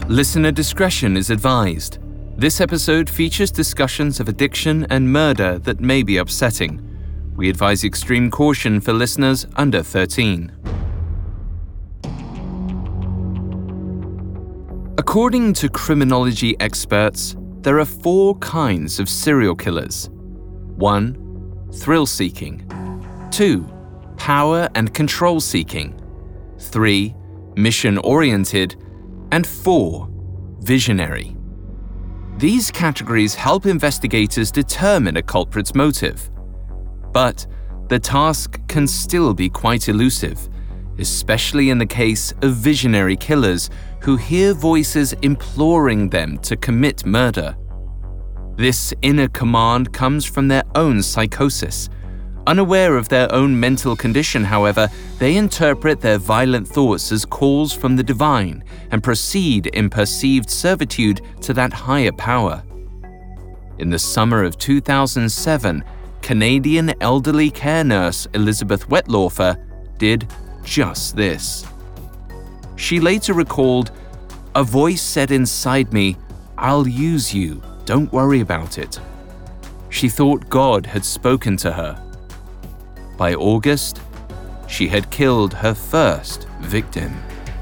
Listener discretion is advised. This episode features discussions of addiction and murder that may be upsetting. We advise extreme caution for listeners under 13. According to criminology experts, there are 4 kinds of serial killers. 1. Thrill-seeking. 2. Power and control-seeking. 3. Mission-oriented. And 4. Visionary. These categories help investigators determine a culprit's motive. But the task can still be quite elusive, especially in the case of visionary killers who hear voices imploring them to commit murder. This inner command comes from their own psychosis. Unaware of their own mental condition, however, they interpret their violent thoughts as calls from the divine and proceed in perceived servitude to that higher power. In the summer of 2007, Canadian elderly care nurse Elizabeth Wettlaufer did just this. She later recalled, "A voice said inside me, 'I'll use you, don't worry about it.' She thought God had spoken to her." By August, she had killed her first victim.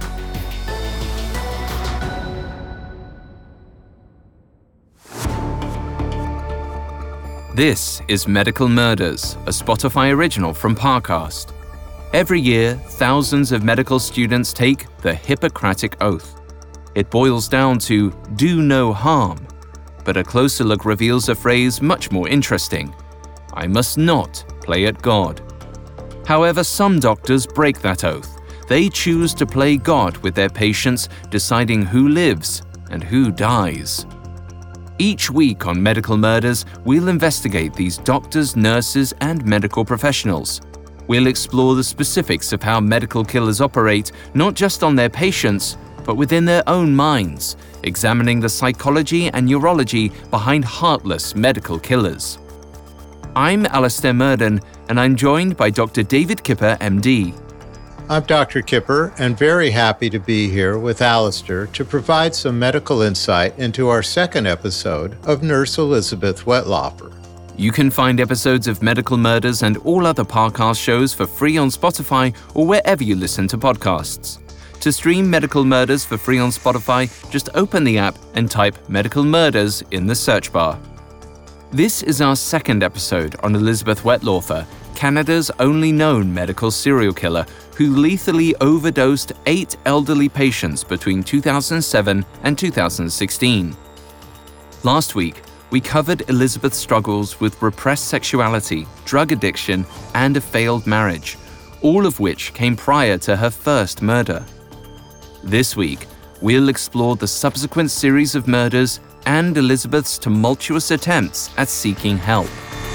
This is Medical Murders, a Spotify original from Parcast. Every year, thousands of medical students take the Hippocratic Oath. It boils down to do no harm, but a closer look reveals a phrase much more interesting: I must not play at God. However, some doctors break that oath. They choose to play God with their patients, deciding who lives and who dies. Each week on Medical Murders, we'll investigate these doctors, nurses, and medical professionals. We'll explore the specifics of how medical killers operate, not just on their patients, but within their own minds, examining the psychology and neurology behind heartless medical killers. I'm Alistair Murden, and I'm joined by Dr. David Kipper, MD. I'm Dr. Kipper, and very happy to be here with Alistair to provide some medical insight into our second episode of Nurse Elizabeth Wettlaufer. You can find episodes of Medical Murders and all other Parcast shows for free on Spotify or wherever you listen to podcasts. To stream Medical Murders for free on Spotify, just open the app and type Medical Murders in the search bar. This is our second episode on Elizabeth Wettlaufer, Canada's only known medical serial killer who lethally overdosed 8 elderly patients between 2007 and 2016. Last week, we covered Elizabeth's struggles with repressed sexuality, drug addiction, and a failed marriage, all of which came prior to her first murder. This week, we'll explore the subsequent series of murders and Elizabeth's tumultuous attempts at seeking help.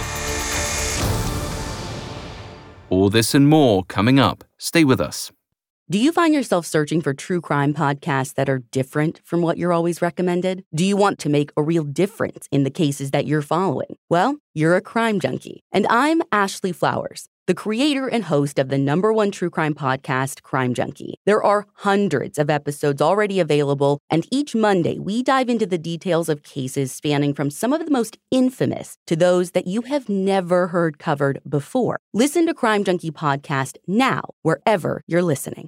All this and more coming up. Stay with us. Do you find yourself searching for true crime podcasts that are different from what you're always recommended? Do you want to make a real difference in the cases that you're following? Well, you're a crime junkie. And I'm Ashley Flowers, the creator and host of the #1 true crime podcast, Crime Junkie. There are hundreds of episodes already available, and each Monday we dive into the details of cases spanning from some of the most infamous to those that you have never heard covered before. Listen to Crime Junkie podcast now, wherever you're listening.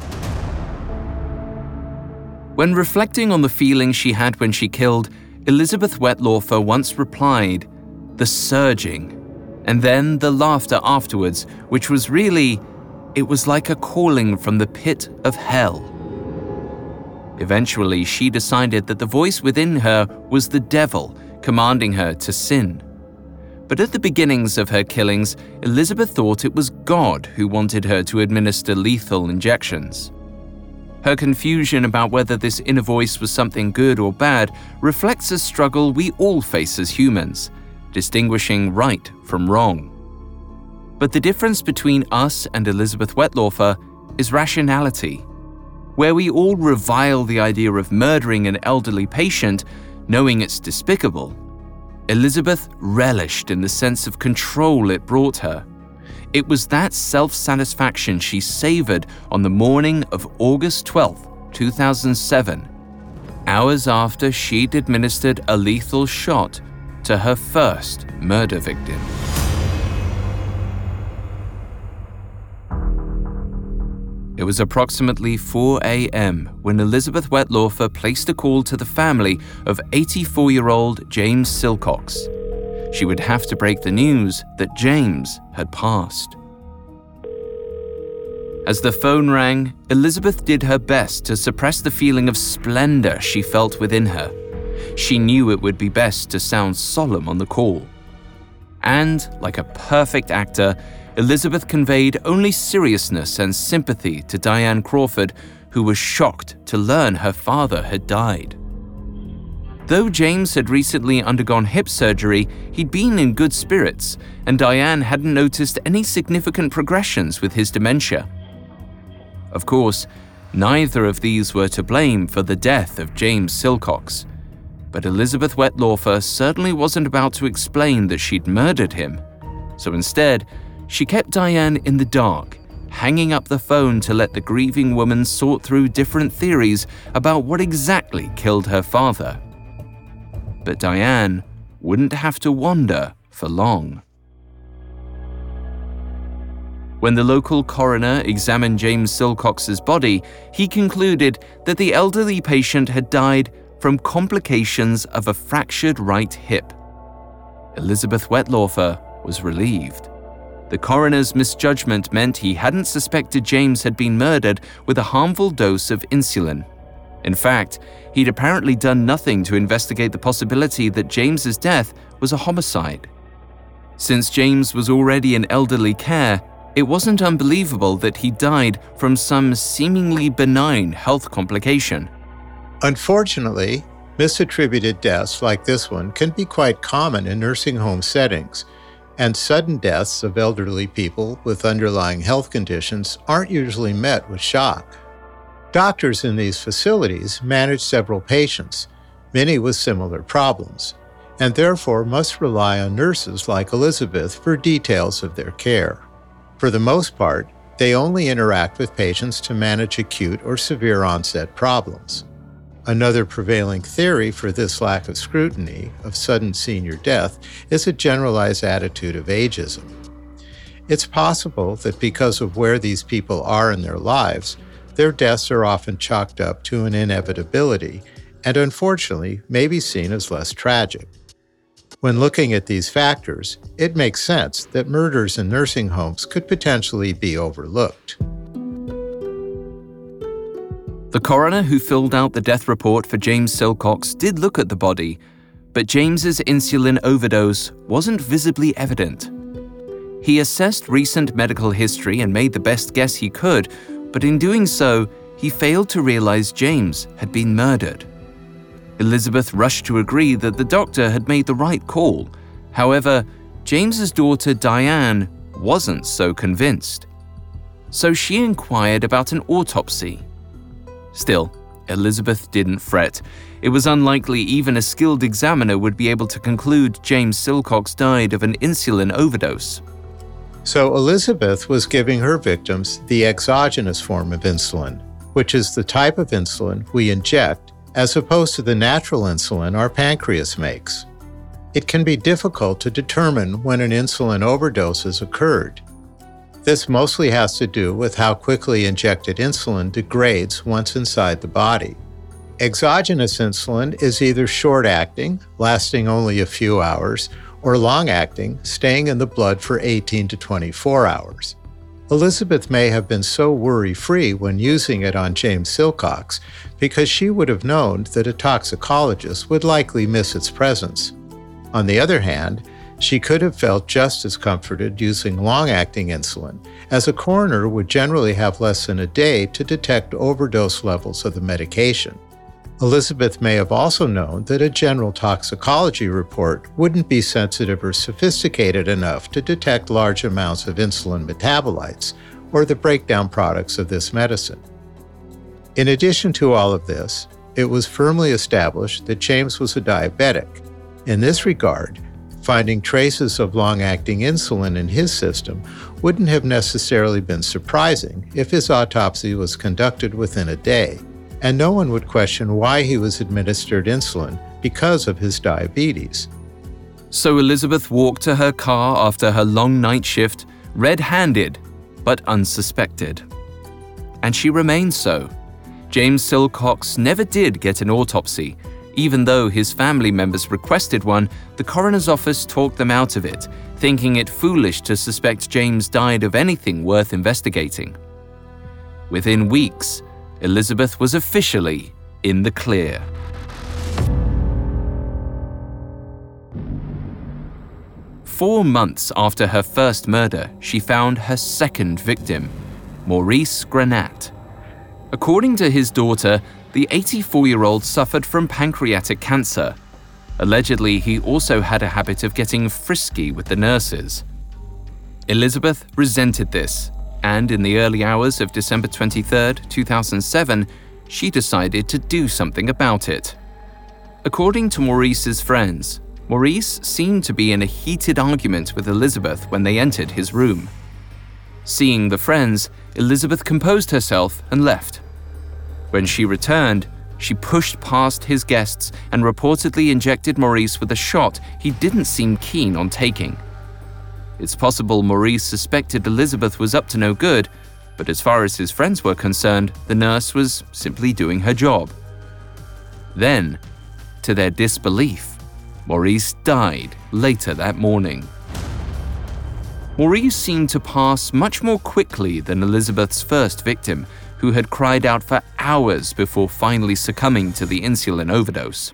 When reflecting on the feelings she had when she killed, Elizabeth Wettlaufer once replied, "The surging, and then the laughter afterwards, which was really, it was like a calling from the pit of hell." Eventually, she decided that the voice within her was the devil, commanding her to sin. But at the beginnings of her killings, Elizabeth thought it was God who wanted her to administer lethal injections. Her confusion about whether this inner voice was something good or bad reflects a struggle we all face as humans, distinguishing right from wrong. But the difference between us and Elizabeth Wettlaufer is rationality. Where we all revile the idea of murdering an elderly patient, knowing it's despicable, Elizabeth relished in the sense of control it brought her. It was that self-satisfaction she savored on the morning of August 12, 2007. hours after she'd administered a lethal shot to her first murder victim. It was approximately 4 a.m. when Elizabeth Wettlaufer placed a call to the family of 84-year-old James Silcox. She would have to break the news that James had passed. As the phone rang, Elizabeth did her best to suppress the feeling of splendor she felt within her. She knew it would be best to sound solemn on the call. And, like a perfect actor, Elizabeth conveyed only seriousness and sympathy to Diane Crawford, who was shocked to learn her father had died. Though James had recently undergone hip surgery, he'd been in good spirits, and Diane hadn't noticed any significant progressions with his dementia. Of course, neither of these were to blame for the death of James Silcox, but Elizabeth Wettlaufer certainly wasn't about to explain that she'd murdered him. So instead, she kept Diane in the dark, hanging up the phone to let the grieving woman sort through different theories about what exactly killed her father. But Diane wouldn't have to wonder for long. When the local coroner examined James Silcox's body, he concluded that the elderly patient had died from complications of a fractured right hip. Elizabeth Wettlaufer was relieved. The coroner's misjudgment meant he hadn't suspected James had been murdered with a harmful dose of insulin. In fact, he'd apparently done nothing to investigate the possibility that James's death was a homicide. Since James was already in elderly care, it wasn't unbelievable that he died from some seemingly benign health complication. Unfortunately, misattributed deaths like this one can be quite common in nursing home settings, and sudden deaths of elderly people with underlying health conditions aren't usually met with shock. Doctors in these facilities manage several patients, many with similar problems, and therefore must rely on nurses like Elizabeth for details of their care. For the most part, they only interact with patients to manage acute or severe onset problems. Another prevailing theory for this lack of scrutiny of sudden senior death is a generalized attitude of ageism. It's possible that because of where these people are in their lives, their deaths are often chalked up to an inevitability and unfortunately may be seen as less tragic. When looking at these factors, it makes sense that murders in nursing homes could potentially be overlooked. The coroner who filled out the death report for James Silcox did look at the body, but James's insulin overdose wasn't visibly evident. He assessed recent medical history and made the best guess he could, but in doing so, he failed to realize James had been murdered. Elizabeth rushed to agree that the doctor had made the right call. However, James's daughter Diane wasn't so convinced. So she inquired about an autopsy. Still, Elizabeth didn't fret. It was unlikely even a skilled examiner would be able to conclude James Silcox died of an insulin overdose. So Elizabeth was giving her victims the exogenous form of insulin, which is the type of insulin we inject as opposed to the natural insulin our pancreas makes. It can be difficult to determine when an insulin overdose has occurred. This mostly has to do with how quickly injected insulin degrades once inside the body. Exogenous insulin is either short-acting, lasting only a few hours, or long-acting, staying in the blood for 18 to 24 hours. Elizabeth may have been so worry-free when using it on James Silcox because she would have known that a toxicologist would likely miss its presence. On the other hand, she could have felt just as comforted using long-acting insulin, as a coroner would generally have less than a day to detect overdose levels of the medication. Elizabeth may have also known that a general toxicology report wouldn't be sensitive or sophisticated enough to detect large amounts of insulin metabolites or the breakdown products of this medicine. In addition to all of this, it was firmly established that James was a diabetic. In this regard, finding traces of long-acting insulin in his system wouldn't have necessarily been surprising if his autopsy was conducted within a day. and no one would question why he was administered insulin because of his diabetes. So Elizabeth walked to her car after her long night shift, red-handed, but unsuspected. And she remained so. James Silcox never did get an autopsy. Even though his family members requested one, the coroner's office talked them out of it, thinking it foolish to suspect James died of anything worth investigating. Within weeks, Elizabeth was officially in the clear. Four months after her first murder, she found her second victim, Maurice Granat. According to his daughter, the 84-year-old suffered from pancreatic cancer. Allegedly, he also had a habit of getting frisky with the nurses. Elizabeth resented this, and in the early hours of December 23, 2007, she decided to do something about it. According to Maurice's friends, Maurice seemed to be in a heated argument with Elizabeth when they entered his room. Seeing the friends, Elizabeth composed herself and left. When she returned, she pushed past his guests and reportedly injected Maurice with a shot he didn't seem keen on taking. It's possible Maurice suspected Elizabeth was up to no good, but as far as his friends were concerned, the nurse was simply doing her job. Then, to their disbelief, Maurice died later that morning. Maurice seemed to pass much more quickly than Elizabeth's first victim, who had cried out for hours before finally succumbing to the insulin overdose.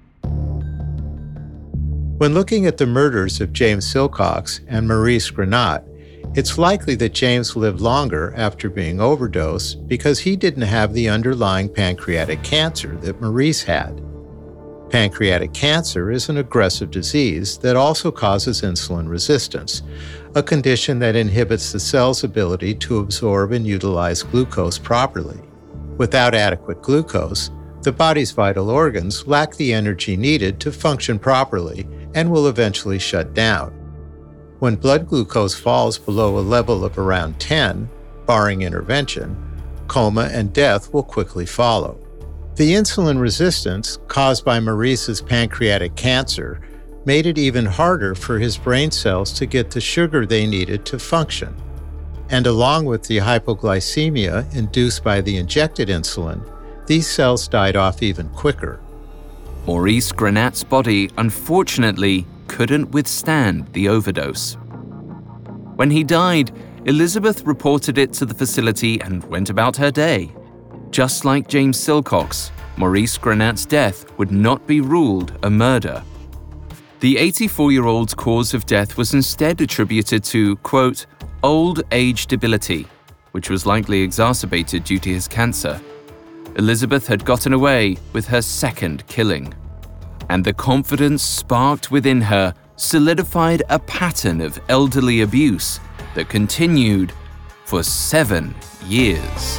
When looking at the murders of James Silcox and Maurice Granat, it's likely that James lived longer after being overdosed because he didn't have the underlying pancreatic cancer that Maurice had. Pancreatic cancer is an aggressive disease that also causes insulin resistance, a condition that inhibits the cell's ability to absorb and utilize glucose properly. Without adequate glucose, the body's vital organs lack the energy needed to function properly and will eventually shut down. When blood glucose falls below a level of around 10, barring intervention, coma and death will quickly follow. The insulin resistance caused by Maurice's pancreatic cancer made it even harder for his brain cells to get the sugar they needed to function. And along with the hypoglycemia induced by the injected insulin, these cells died off even quicker. Maurice Granat's body, unfortunately, couldn't withstand the overdose. When he died, Elizabeth reported it to the facility and went about her day. Just like James Silcox, Maurice Granat's death would not be ruled a murder. The 84-year-old's cause of death was instead attributed to, quote, old age debility, which was likely exacerbated due to his cancer. Elizabeth had gotten away with her second killing, and the confidence sparked within her solidified a pattern of elderly abuse that continued for 7 years.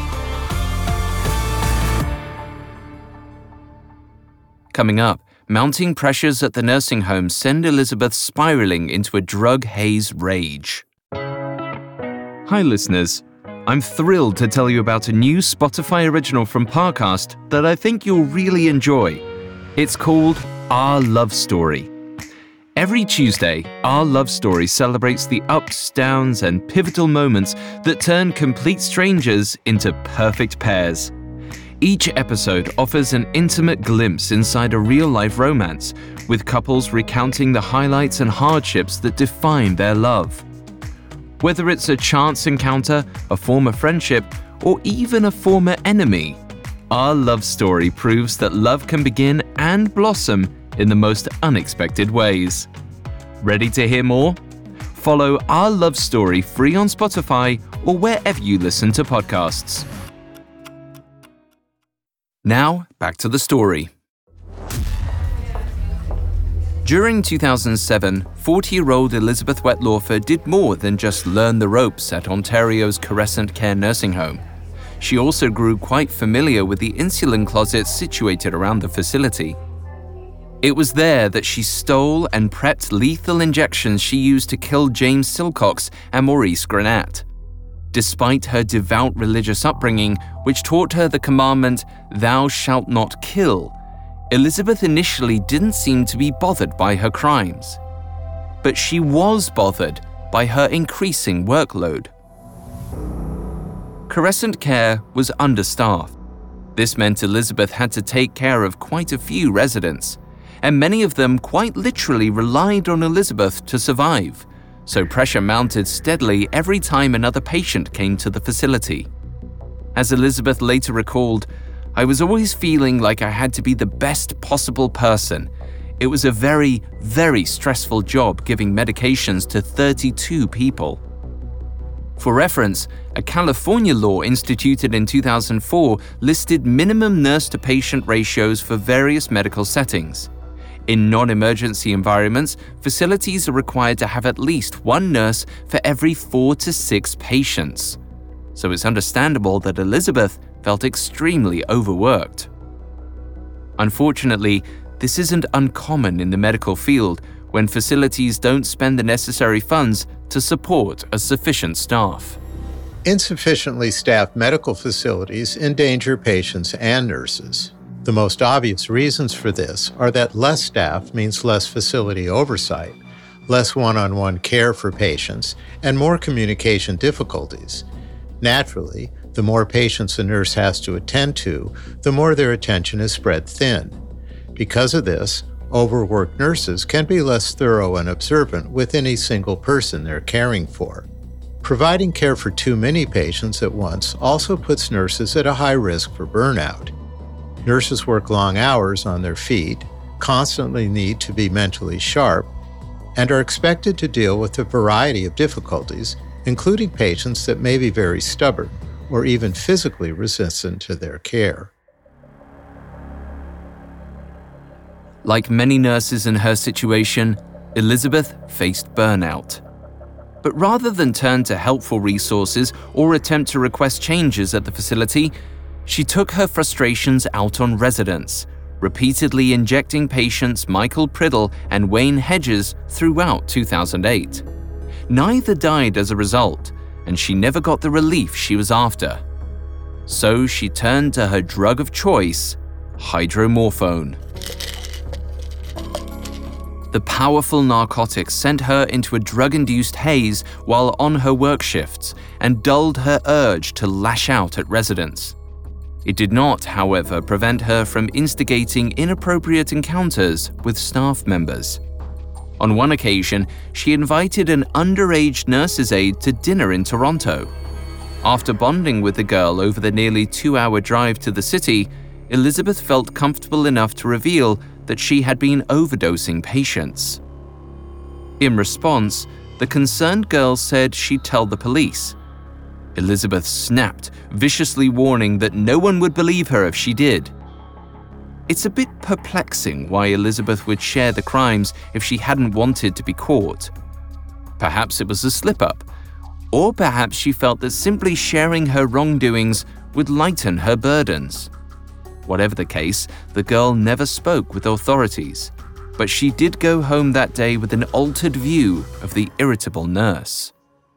Coming up, mounting pressures at the nursing home send Elizabeth spiraling into a drug haze rage. Hi listeners, I'm thrilled to tell you about a new Spotify original from Parcast that I think you'll really enjoy. It's called Our Love Story. Every Tuesday, Our Love Story celebrates the ups, downs, and pivotal moments that turn complete strangers into perfect pairs. Each episode offers an intimate glimpse inside a real-life romance, with couples recounting the highlights and hardships that define their love. Whether it's a chance encounter, a former friendship, or even a former enemy, Our Love Story proves that love can begin and blossom in the most unexpected ways. Ready to hear more? Follow Our Love Story free on Spotify or wherever you listen to podcasts. Now, back to the story. During 2007, 40-year-old Elizabeth Wetlaufer did more than just learn the ropes at Ontario's Crescent Care nursing home. She also grew quite familiar with the insulin closets situated around the facility. It was there that she stole and prepped lethal injections she used to kill James Silcox and Maurice Granat. Despite her devout religious upbringing, which taught her the commandment, "Thou shalt not kill," Elizabeth initially didn't seem to be bothered by her crimes. But she was bothered by her increasing workload. Crescent Care was understaffed. This meant Elizabeth had to take care of quite a few residents, and many of them quite literally relied on Elizabeth to survive, so pressure mounted steadily every time another patient came to the facility. As Elizabeth later recalled, "I was always feeling like I had to be the best possible person. It was a very, very stressful job giving medications to 32 people." For reference, a California law instituted in 2004 listed minimum nurse-to-patient ratios for various medical settings. In non-emergency environments, facilities are required to have at least one nurse for every 4 to 6 patients. So it's understandable that Elizabeth felt extremely overworked. Unfortunately, this isn't uncommon in the medical field when facilities don't spend the necessary funds to support a sufficient staff. Insufficiently staffed medical facilities endanger patients and nurses. The most obvious reasons for this are that less staff means less facility oversight, less one-on-one care for patients, and more communication difficulties. Naturally, the more patients a nurse has to attend to, the more their attention is spread thin. Because of this, overworked nurses can be less thorough and observant with any single person they're caring for. Providing care for too many patients at once also puts nurses at a high risk for burnout. Nurses work long hours on their feet, constantly need to be mentally sharp, and are expected to deal with a variety of difficulties, including patients that may be very stubborn or even physically resistant to their care. Like many nurses in her situation, Elizabeth faced burnout. But rather than turn to helpful resources or attempt to request changes at the facility, she took her frustrations out on residents, repeatedly injecting patients Michael Priddle and Wayne Hedges throughout 2008. Neither died as a result, and she never got the relief she was after. So she turned to her drug of choice, hydromorphone. The powerful narcotic sent her into a drug-induced haze while on her work shifts and dulled her urge to lash out at residents. It did not, however, prevent her from instigating inappropriate encounters with staff members. On one occasion, she invited an underage nurse's aide to dinner in Toronto. After bonding with the girl over the nearly 2-hour drive to the city, Elizabeth felt comfortable enough to reveal that she had been overdosing patients. In response, the concerned girl said she'd tell the police. Elizabeth snapped, viciously warning that no one would believe her if she did. It's a bit perplexing why Elizabeth would share the crimes if she hadn't wanted to be caught. Perhaps it was a slip-up, or perhaps she felt that simply sharing her wrongdoings would lighten her burdens. Whatever the case, the girl never spoke with authorities, but she did go home that day with an altered view of the irritable nurse.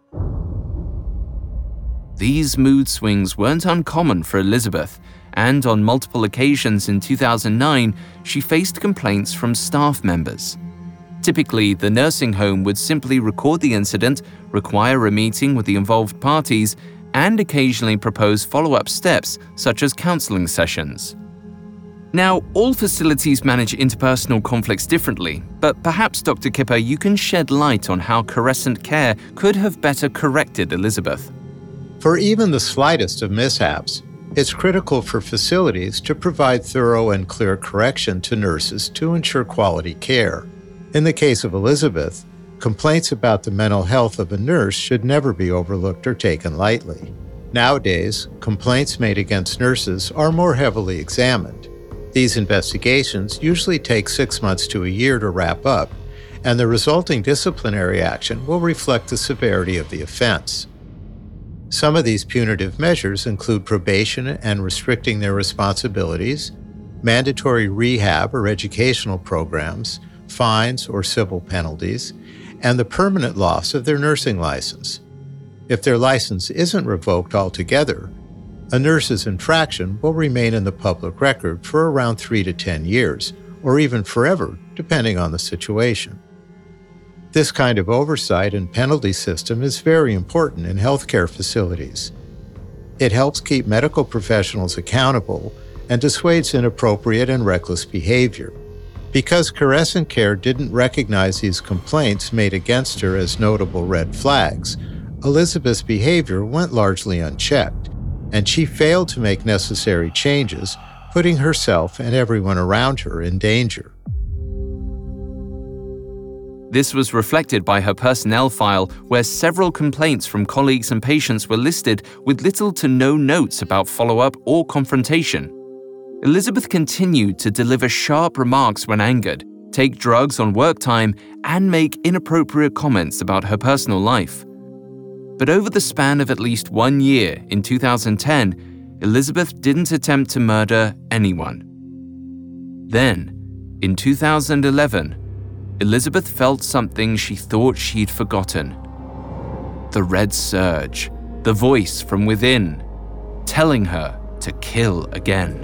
These mood swings weren't uncommon for Elizabeth, and on multiple occasions in 2009, she faced complaints from staff members. Typically, the nursing home would simply record the incident, require a meeting with the involved parties, and occasionally propose follow-up steps such as counseling sessions. Now, all facilities manage interpersonal conflicts differently, but perhaps, Dr. Kipper, you can shed light on how Crescent Care could have better corrected Elizabeth. For even the slightest of mishaps, it's critical for facilities to provide thorough and clear correction to nurses to ensure quality care. In the case of Elizabeth, complaints about the mental health of a nurse should never be overlooked or taken lightly. Nowadays, complaints made against nurses are more heavily examined. These investigations usually take 6 months to a year to wrap up, and the resulting disciplinary action will reflect the severity of the offense. Some of these punitive measures include probation and restricting their responsibilities, mandatory rehab or educational programs, fines or civil penalties, and the permanent loss of their nursing license. If their license isn't revoked altogether, a nurse's infraction will remain in the public record for around 3 to 10 years, or even forever, depending on the situation. This kind of oversight and penalty system is very important in healthcare facilities. It helps keep medical professionals accountable and dissuades inappropriate and reckless behavior. Because Carescent Care didn't recognize these complaints made against her as notable red flags, Elizabeth's behavior went largely unchecked, and she failed to make necessary changes, putting herself and everyone around her in danger. This was reflected by her personnel file, where several complaints from colleagues and patients were listed with little to no notes about follow-up or confrontation. Elizabeth continued to deliver sharp remarks when angered, take drugs on work time, and make inappropriate comments about her personal life. But over the span of at least 1 year, in 2010, Elizabeth didn't attempt to murder anyone. Then, in 2011, Elizabeth felt something she thought she'd forgotten. The red surge, the voice from within, telling her to kill again.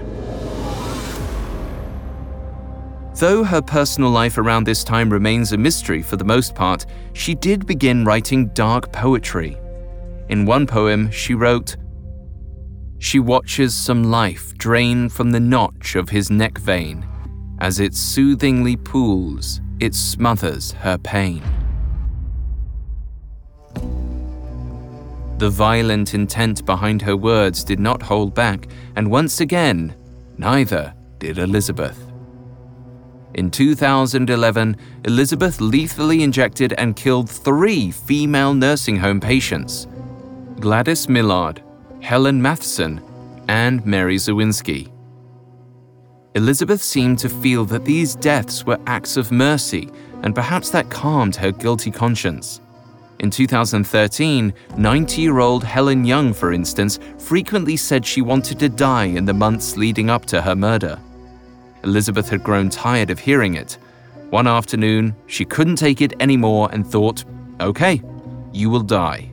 Though her personal life around this time remains a mystery for the most part, she did begin writing dark poetry. In one poem, she wrote, "She watches some life drain from the notch of his neck vein. As it soothingly pools, it smothers her pain." The violent intent behind her words did not hold back, and once again, neither did Elizabeth. In 2011, Elizabeth lethally injected and killed 3 female nursing home patients: Gladys Millard, Helen Matheson, and Mary Zawinski. Elizabeth seemed to feel that these deaths were acts of mercy, and perhaps that calmed her guilty conscience. In 2013, 90-year-old Helen Young, for instance, frequently said she wanted to die in the months leading up to her murder. Elizabeth had grown tired of hearing it. One afternoon, she couldn't take it anymore and thought, "Okay, you will die."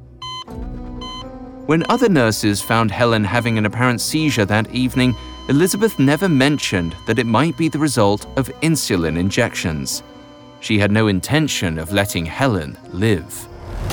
When other nurses found Helen having an apparent seizure that evening, Elizabeth never mentioned that it might be the result of insulin injections. She had no intention of letting Helen live.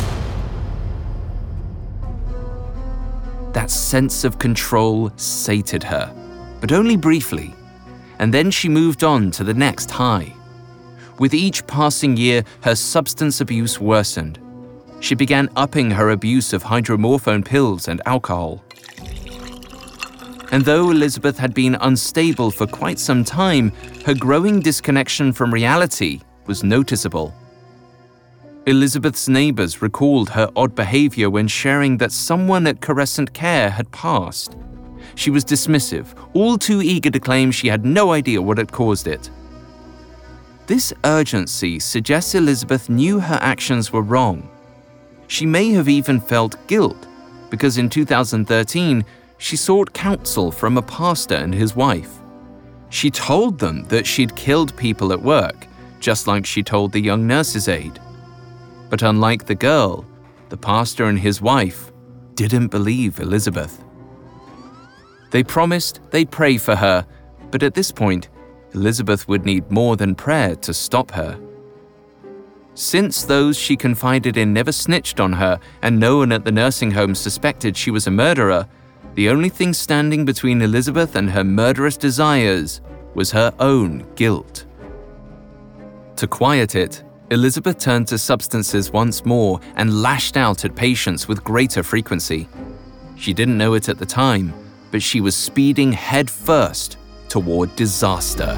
That sense of control sated her, but only briefly, and then she moved on to the next high. With each passing year, her substance abuse worsened. She began upping her abuse of hydromorphone pills and alcohol. And though Elizabeth had been unstable for quite some time, her growing disconnection from reality was noticeable. Elizabeth's neighbors recalled her odd behavior when sharing that someone at Carescent Care had passed. She was dismissive, all too eager to claim she had no idea what had caused it. This urgency suggests Elizabeth knew her actions were wrong. She may have even felt guilt, because in 2013, she sought counsel from a pastor and his wife. She told them that she'd killed people at work, just like she told the young nurse's aide. But unlike the girl, the pastor and his wife didn't believe Elizabeth. They promised they'd pray for her, but at this point, Elizabeth would need more than prayer to stop her. Since those she confided in never snitched on her and no one at the nursing home suspected she was a murderer, the only thing standing between Elizabeth and her murderous desires was her own guilt. To quiet it, Elizabeth turned to substances once more and lashed out at patients with greater frequency. She didn't know it at the time, but she was speeding head first toward disaster.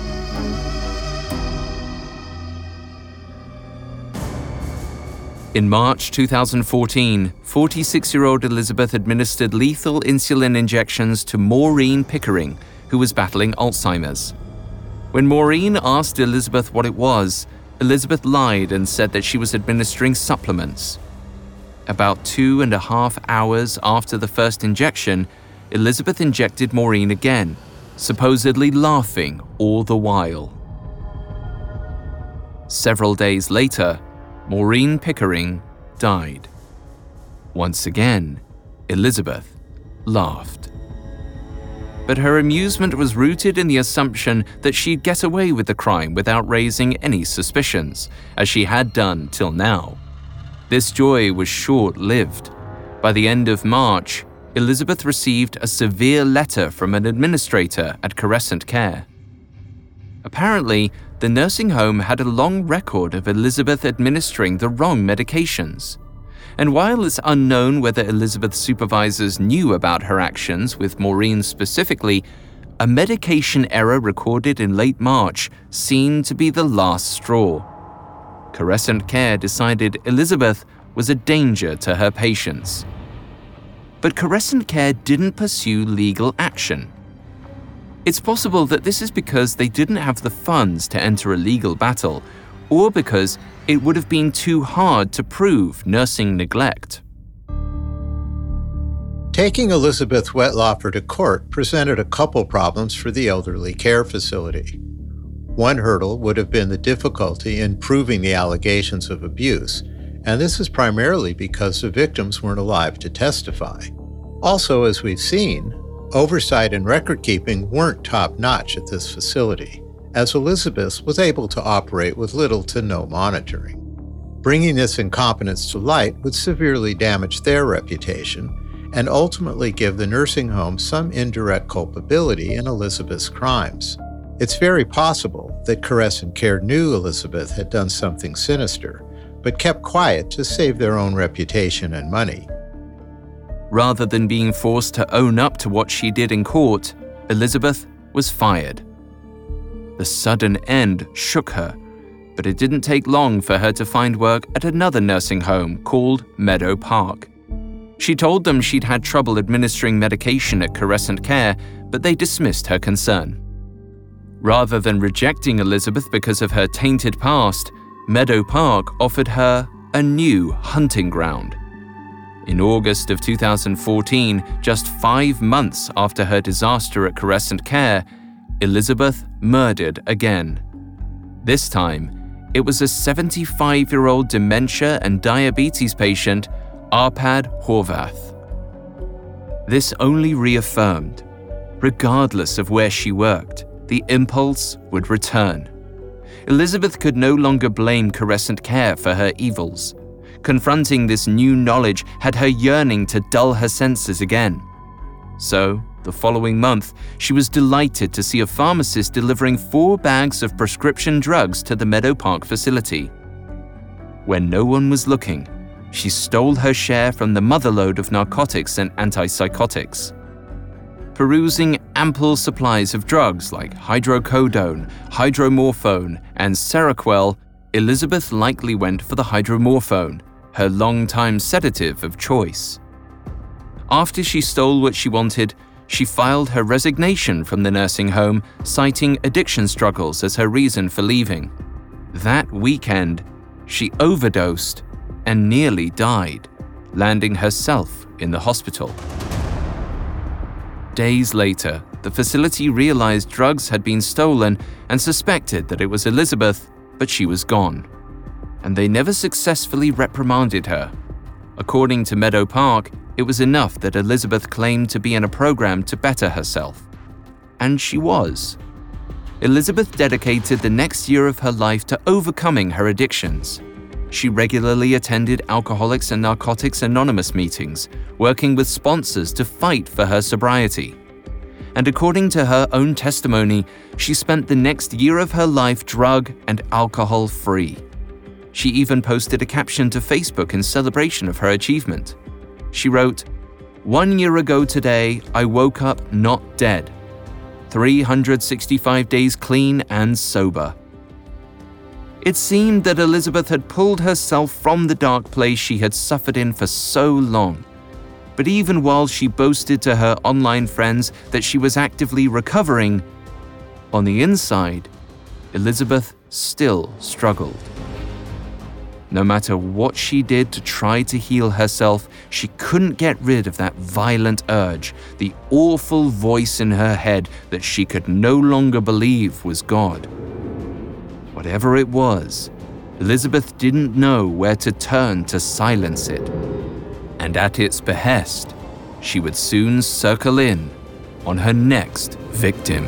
In March 2014, 46-year-old Elizabeth administered lethal insulin injections to Maureen Pickering, who was battling Alzheimer's. When Maureen asked Elizabeth what it was, Elizabeth lied and said that she was administering supplements. About 2.5 hours after the first injection, Elizabeth injected Maureen again, supposedly laughing all the while. Several days later, Maureen Pickering died. Once again, Elizabeth laughed. But her amusement was rooted in the assumption that she'd get away with the crime without raising any suspicions, as she had done till now. This joy was short-lived. By the end of March, Elizabeth received a severe letter from an administrator at Crescent Care. Apparently, the nursing home had a long record of Elizabeth administering the wrong medications. And while it's unknown whether Elizabeth's supervisors knew about her actions with Maureen specifically, a medication error recorded in late March seemed to be the last straw. Crescent Care decided Elizabeth was a danger to her patients. But Crescent Care didn't pursue legal action. It's possible that this is because they didn't have the funds to enter a legal battle, or because it would have been too hard to prove nursing neglect. Taking Elizabeth Wetlaufer to court presented a couple problems for the elderly care facility. One hurdle would have been the difficulty in proving the allegations of abuse, and this is primarily because the victims weren't alive to testify. Also, as we've seen, oversight and record-keeping weren't top-notch at this facility, as Elizabeth was able to operate with little to no monitoring. Bringing this incompetence to light would severely damage their reputation and ultimately give the nursing home some indirect culpability in Elizabeth's crimes. It's very possible that Crescent Care knew Elizabeth had done something sinister, but kept quiet to save their own reputation and money. Rather than being forced to own up to what she did in court, Elizabeth was fired. The sudden end shook her, but it didn't take long for her to find work at another nursing home called Meadow Park. She told them she'd had trouble administering medication at Crescent Care, but they dismissed her concern. Rather than rejecting Elizabeth because of her tainted past, Meadow Park offered her a new hunting ground. In August of 2014, just 5 months after her disaster at Crescent Care, Elizabeth murdered again. This time, it was a 75-year-old dementia and diabetes patient, Arpad Horvath. This only reaffirmed, regardless of where she worked, the impulse would return. Elizabeth could no longer blame Crescent Care for her evils. Confronting this new knowledge had her yearning to dull her senses again. So, the following month, she was delighted to see a pharmacist delivering 4 bags of prescription drugs to the Meadow Park facility. When no one was looking, she stole her share from the motherlode of narcotics and antipsychotics. Perusing ample supplies of drugs like hydrocodone, hydromorphone, and Seroquel, Elizabeth likely went for the hydromorphone, her long-time sedative of choice. After she stole what she wanted, she filed her resignation from the nursing home, citing addiction struggles as her reason for leaving. That weekend, she overdosed and nearly died, landing herself in the hospital. Days later, the facility realized drugs had been stolen and suspected that it was Elizabeth, but she was gone. And they never successfully reprimanded her. According to Meadow Park, it was enough that Elizabeth claimed to be in a program to better herself. And she was. Elizabeth dedicated the next year of her life to overcoming her addictions. She regularly attended Alcoholics and Narcotics Anonymous meetings, working with sponsors to fight for her sobriety. And according to her own testimony, she spent the next year of her life drug and alcohol-free. She even posted a caption to Facebook in celebration of her achievement. She wrote, "1 year ago today, I woke up not dead. 365 days clean and sober." It seemed that Elizabeth had pulled herself from the dark place she had suffered in for so long. But even while she boasted to her online friends that she was actively recovering, on the inside, Elizabeth still struggled. No matter what she did to try to heal herself, she couldn't get rid of that violent urge, the awful voice in her head that she could no longer believe was God. Whatever it was, Elizabeth didn't know where to turn to silence it. and at its behest, she would soon circle in on her next victim.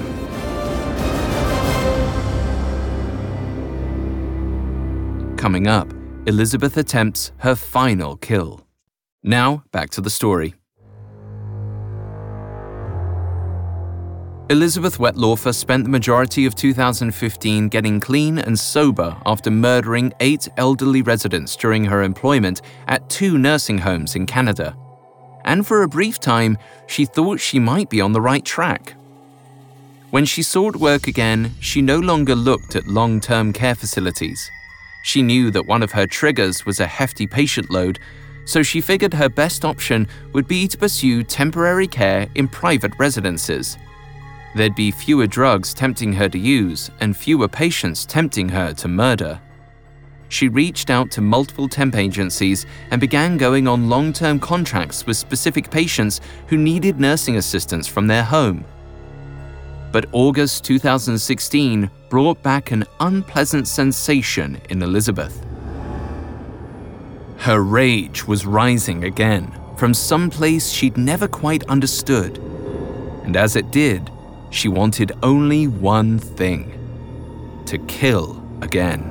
Coming up, Elizabeth attempts her final kill. Now, back to the story. Elizabeth Wettlaufer spent the majority of 2015 getting clean and sober after murdering 8 elderly residents during her employment at 2 nursing homes in Canada. And for a brief time, she thought she might be on the right track. When she sought work again, she no longer looked at long-term care facilities. She knew that one of her triggers was a hefty patient load, so she figured her best option would be to pursue temporary care in private residences. There'd be fewer drugs tempting her to use and fewer patients tempting her to murder. She reached out to multiple temp agencies and began going on long-term contracts with specific patients who needed nursing assistance from their home. But August 2016 brought back an unpleasant sensation in Elizabeth. Her rage was rising again from some place she'd never quite understood. And as it did, she wanted only one thing: to kill again.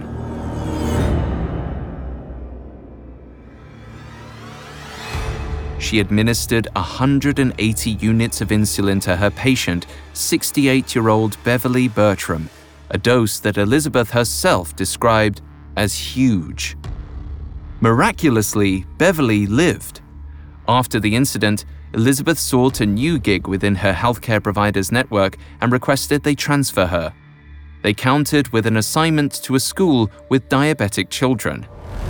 She administered 180 units of insulin to her patient, 68-year-old Beverly Bertram, a dose that Elizabeth herself described as huge. Miraculously, Beverly lived. After the incident, Elizabeth sought a new gig within her healthcare provider's network and requested they transfer her. They countered with an assignment to a school with diabetic children.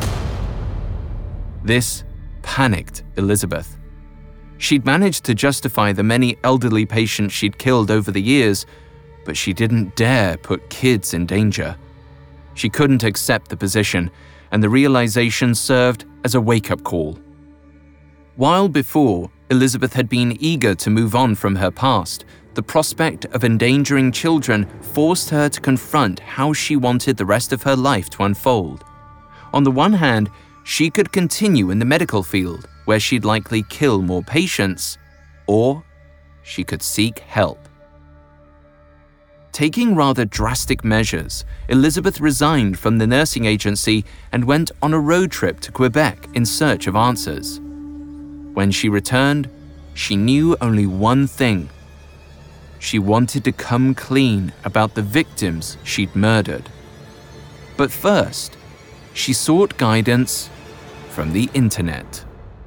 This panicked Elizabeth. She'd managed to justify the many elderly patients she'd killed over the years, but she didn't dare put kids in danger. She couldn't accept the position, and the realization served as a wake-up call. While before, Elizabeth had been eager to move on from her past, the prospect of endangering children forced her to confront how she wanted the rest of her life to unfold. On the one hand, she could continue in the medical field, where she'd likely kill more patients, or she could seek help. Taking rather drastic measures, Elizabeth resigned from the nursing agency and went on a road trip to Quebec in search of answers. When she returned, she knew only one thing. She wanted to come clean about the victims she'd murdered. But first, she sought guidance from the internet.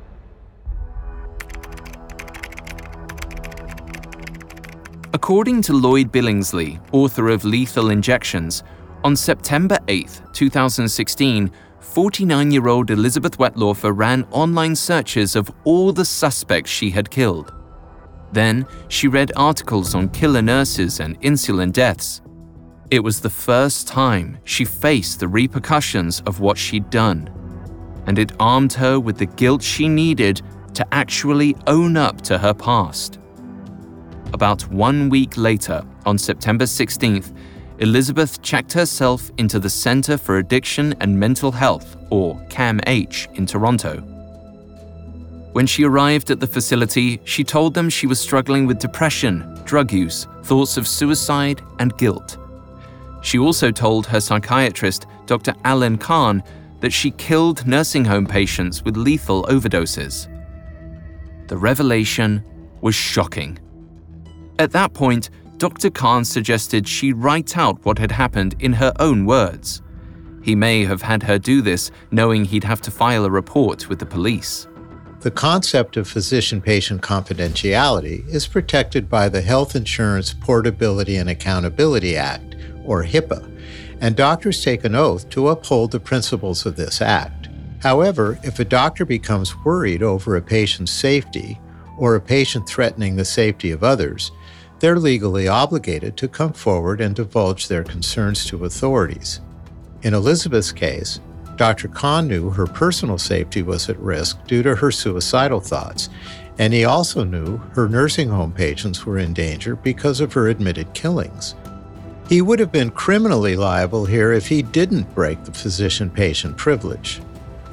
According to Lloyd Billingsley, author of Lethal Injections, on September 8, 2016, 49-year-old Elizabeth Wettlaufer ran online searches of all the suspects she had killed. Then, she read articles on killer nurses and insulin deaths. It was the first time she faced the repercussions of what she'd done, and it armed her with the guilt she needed to actually own up to her past. About 1 week later, on September 16th, Elizabeth checked herself into the Centre for Addiction and Mental Health, or CAMH, in Toronto. When she arrived at the facility, she told them she was struggling with depression, drug use, thoughts of suicide, and guilt. She also told her psychiatrist, Dr. Alan Kahn, that she killed nursing home patients with lethal overdoses. The revelation was shocking. At that point, Dr. Kahn suggested she write out what had happened in her own words. He may have had her do this, knowing he'd have to file a report with the police. The concept of physician-patient confidentiality is protected by the Health Insurance Portability and Accountability Act, or HIPAA, and doctors take an oath to uphold the principles of this act. However, if a doctor becomes worried over a patient's safety or a patient threatening the safety of others, they're legally obligated to come forward and divulge their concerns to authorities. In Elizabeth's case, Dr. Kahn knew her personal safety was at risk due to her suicidal thoughts, and he also knew her nursing home patients were in danger because of her admitted killings. He would have been criminally liable here if he didn't break the physician-patient privilege.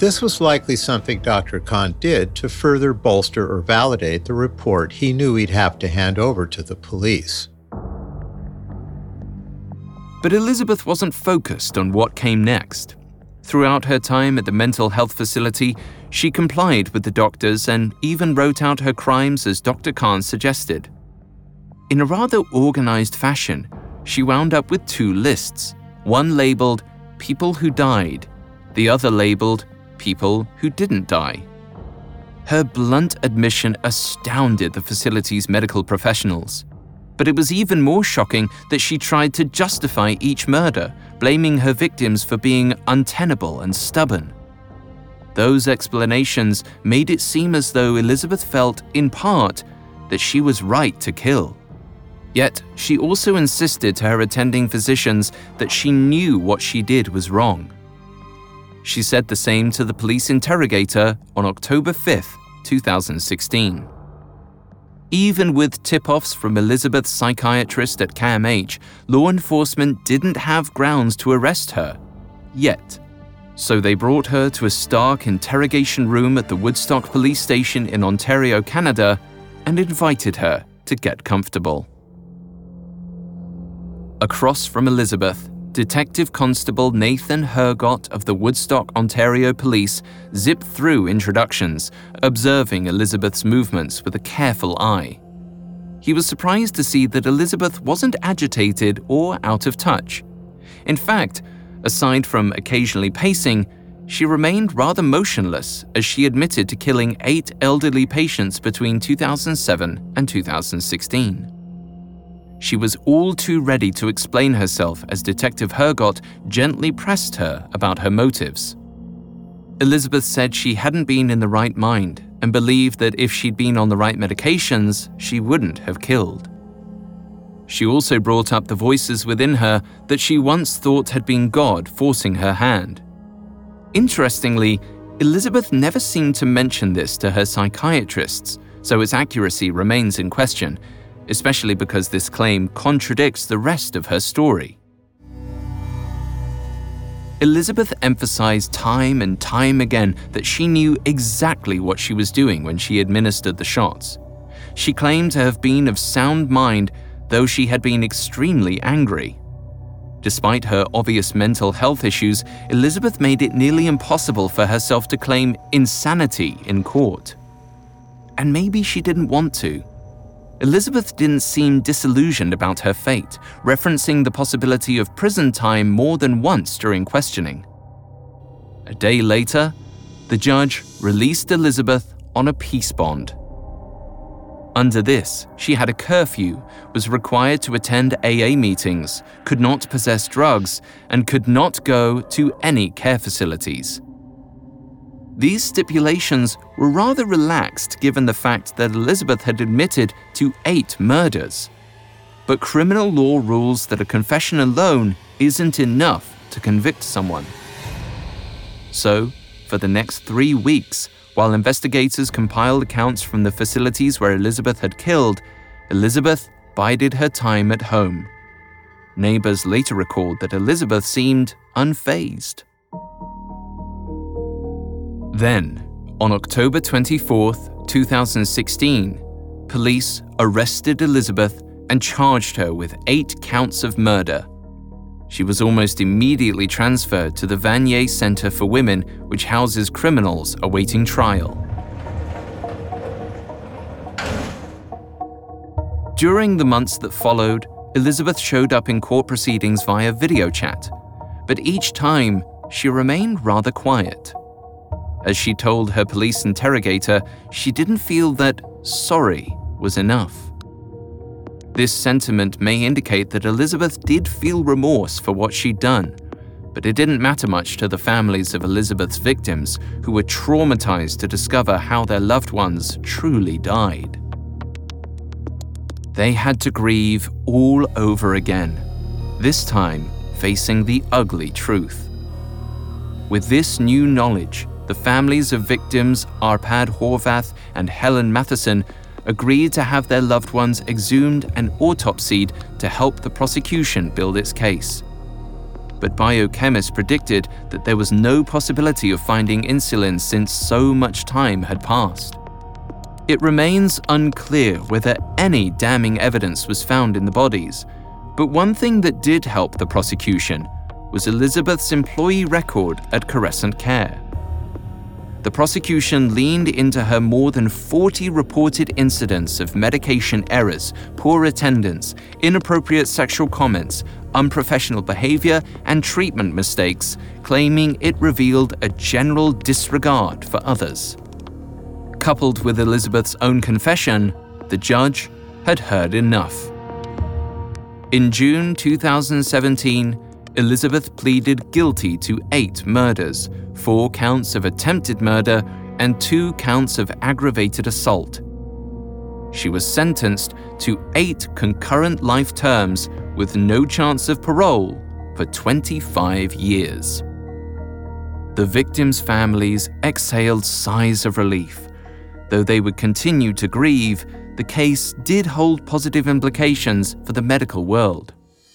This was likely something Dr. Kahn did to further bolster or validate the report he knew he'd have to hand over to the police. But Elizabeth wasn't focused on what came next. Throughout her time at the mental health facility, she complied with the doctors and even wrote out her crimes as Dr. Kahn suggested. In a rather organized fashion, she wound up with 2 lists, one labeled "People Who Died," the other labeled "People Who Didn't Die." Her blunt admission astounded the facility's medical professionals. But it was even more shocking that she tried to justify each murder, blaming her victims for being untenable and stubborn. Those explanations made it seem as though Elizabeth felt, in part, that she was right to kill. Yet, she also insisted to her attending physicians that she knew what she did was wrong. She said the same to the police interrogator on October 5, 2016. Even with tip-offs from Elizabeth's psychiatrist at CAMH, law enforcement didn't have grounds to arrest her, yet. So they brought her to a stark interrogation room at the Woodstock Police Station in Ontario, Canada, and invited her to get comfortable. Across from Elizabeth, Detective Constable Nathan Hergott of the Woodstock, Ontario Police zipped through introductions, observing Elizabeth's movements with a careful eye. He was surprised to see that Elizabeth wasn't agitated or out of touch. In fact, aside from occasionally pacing, she remained rather motionless as she admitted to killing 8 elderly patients between 2007 and 2016. She was all too ready to explain herself as Detective Hergott gently pressed her about her motives. Elizabeth said she hadn't been in the right mind and believed that if she'd been on the right medications, she wouldn't have killed. She also brought up the voices within her that she once thought had been God forcing her hand. Interestingly, Elizabeth never seemed to mention this to her psychiatrists, so its accuracy remains in question, especially because this claim contradicts the rest of her story. Elizabeth emphasized time and time again that she knew exactly what she was doing when she administered the shots. She claimed to have been of sound mind, though she had been extremely angry. Despite her obvious mental health issues, Elizabeth made it nearly impossible for herself to claim insanity in court. And maybe she didn't want to. Elizabeth didn't seem disillusioned about her fate, referencing the possibility of prison time more than once during questioning. A day later, the judge released Elizabeth on a peace bond. Under this, she had a curfew, was required to attend AA meetings, could not possess drugs, and could not go to any care facilities. These stipulations were rather relaxed given the fact that Elizabeth had admitted to 8 murders. But criminal law rules that a confession alone isn't enough to convict someone. So, for the next 3 weeks, while investigators compiled accounts from the facilities where Elizabeth had killed, Elizabeth bided her time at home. Neighbors later recalled that Elizabeth seemed unfazed. Then, on October 24, 2016, police arrested Elizabeth and charged her with 8 counts of murder. She was almost immediately transferred to the Vanier Center for Women, which houses criminals awaiting trial. During the months that followed, Elizabeth showed up in court proceedings via video chat, but each time she remained rather quiet. As she told her police interrogator, she didn't feel that sorry was enough. This sentiment may indicate that Elizabeth did feel remorse for what she'd done, but it didn't matter much to the families of Elizabeth's victims, who were traumatized to discover how their loved ones truly died. They had to grieve all over again, this time facing the ugly truth. With this new knowledge, the families of victims Arpad Horvath and Helen Matheson agreed to have their loved ones exhumed and autopsied to help the prosecution build its case. but biochemists predicted that there was no possibility of finding insulin since so much time had passed. It remains unclear whether any damning evidence was found in the bodies, but one thing that did help the prosecution was Elizabeth's employee record at Crescent Care. The prosecution leaned into her more than 40 reported incidents of medication errors, poor attendance, inappropriate sexual comments, unprofessional behavior, and treatment mistakes, claiming it revealed a general disregard for others. Coupled with Elizabeth's own confession, the judge had heard enough. In June 2017, Elizabeth pleaded guilty to 8 murders, 4 counts of attempted murder, and 2 counts of aggravated assault. She was sentenced to 8 concurrent life terms with no chance of parole for 25 years. The victims' families exhaled sighs of relief. Though they would continue to grieve, the case did hold positive implications for the medical world.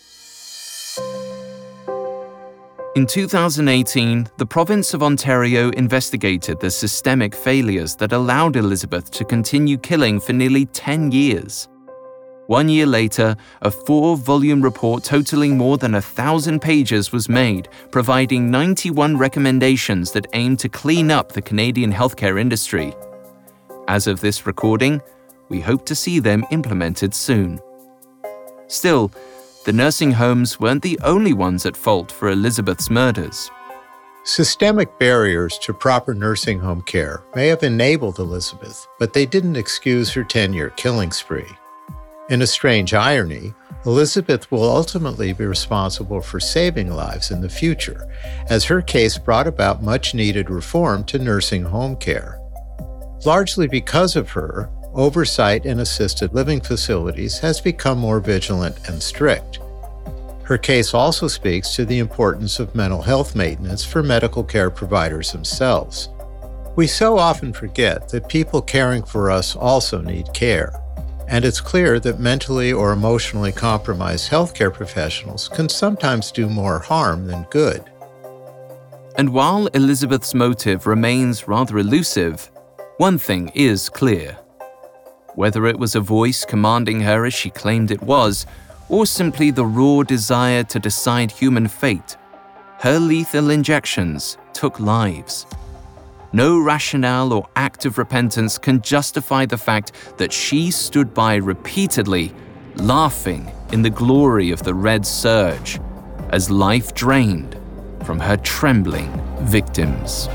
In 2018, the province of Ontario investigated the systemic failures that allowed Elizabeth to continue killing for nearly 10 years. 1 year later, a 4-volume report totaling more than 1,000 pages was made, providing 91 recommendations that aimed to clean up the Canadian healthcare industry. As of this recording, we hope to see them implemented soon. Still, the nursing homes weren't the only ones at fault for Elizabeth's murders. Systemic barriers to proper nursing home care may have enabled Elizabeth, but they didn't excuse her 10-year killing spree. In a strange irony, Elizabeth will ultimately be responsible for saving lives in the future, as her case brought about much-needed reform to nursing home care. Largely because of her, oversight in assisted living facilities has become more vigilant and strict. Her case also speaks to the importance of mental health maintenance for medical care providers themselves. We so often forget that people caring for us also need care, and it's clear that mentally or emotionally compromised healthcare professionals can sometimes do more harm than good. And while Elizabeth's motive remains rather elusive, one thing is clear. Whether it was a voice commanding her as she claimed it was, or simply the raw desire to decide human fate, her lethal injections took lives. No rationale or act of repentance can justify the fact that she stood by repeatedly, laughing in the glory of the red surge, as life drained from her trembling victims.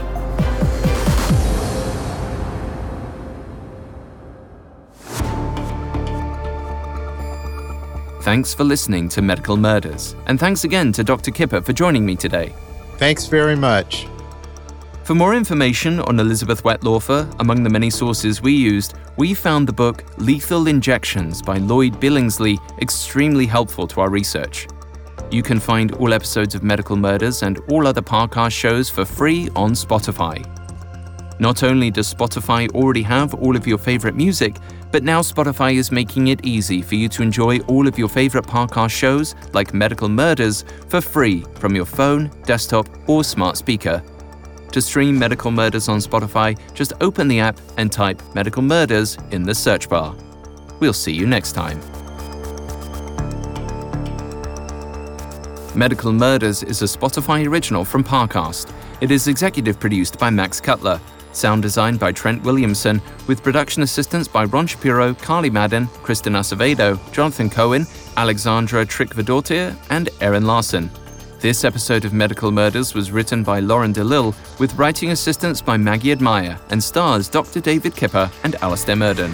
Thanks for listening to Medical Murders, and thanks again to Dr. Kipper for joining me today. Thanks very much. For more information on Elizabeth Wettlaufer, among the many sources we used, we found the book Lethal Injections by Lloyd Billingsley extremely helpful to our research. You can find all episodes of Medical Murders and all other podcast shows for free on Spotify. Not only does Spotify already have all of your favorite music, but now Spotify is making it easy for you to enjoy all of your favorite podcast shows, like Medical Murders, for free from your phone, desktop, or smart speaker. To stream Medical Murders on Spotify, just open the app and type Medical Murders in the search bar. We'll see you next time. Medical Murders is a Spotify original from Parcast. It is executive produced by Max Cutler. Sound designed by Trent Williamson, with production assistance by Ron Shapiro, Carly Madden, Kristen Acevedo, Jonathan Cohen, Alexandra Trickvedortir, and Erin Larson. This episode of Medical Murders was written by Lauren DeLille, with writing assistance by Maggie Admire, and stars Dr. David Kipper and Alastair Murden.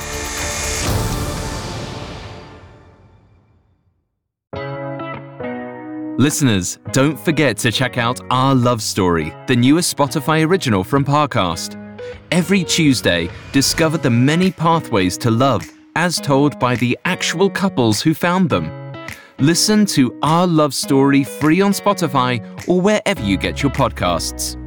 Listeners, don't forget to check out Our Love Story, the newest Spotify original from Parcast. Every Tuesday, discover the many pathways to love, as told by the actual couples who found them. Listen to Our Love Story free on Spotify or wherever you get your podcasts.